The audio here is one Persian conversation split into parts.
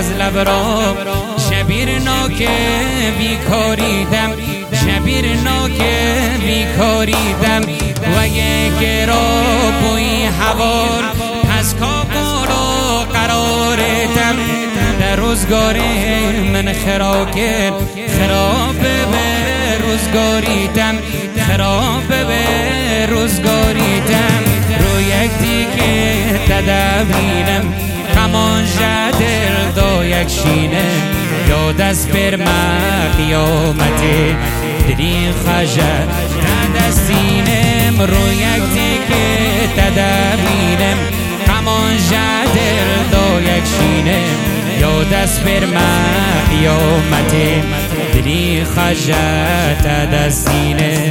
از لب را شبیر ناک بیکاریدم شبیر ناک بیکاریدم و یک را بوی هوار پس کابارو قراردم در روزگار من خراکر خراب به روزگاریدم خراب به روزگاریدم رو یک دیگه تدوینم کمان جدل دا یک شینه یاد از برمه قیامته دری خجر دستینم رو یک دیگه تدوینم کمان جدل دا یک شینه یاد از برمه قیامته دری خجر دستینه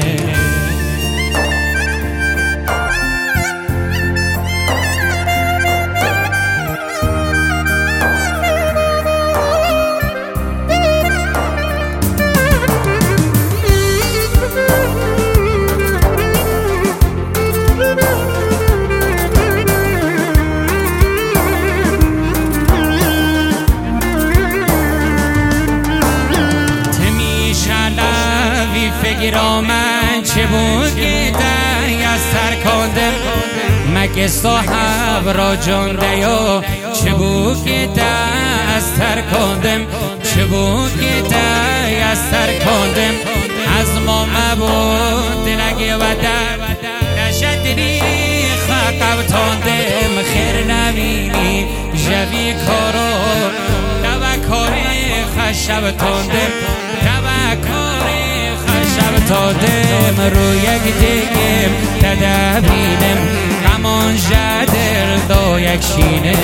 من چه بود که دی از سر کندم مگه صاحب را جانده یا چه بود که دی از سر کندم چه بود که دی از سر کندم از ما مبود نگه و در نشدنی خاقب تاندم خیر نبینی جوی کارو دوکاری خشب تاندم دوکاری شب تادم رو یک دیگم تدبینم کمان جدل دا یک شینه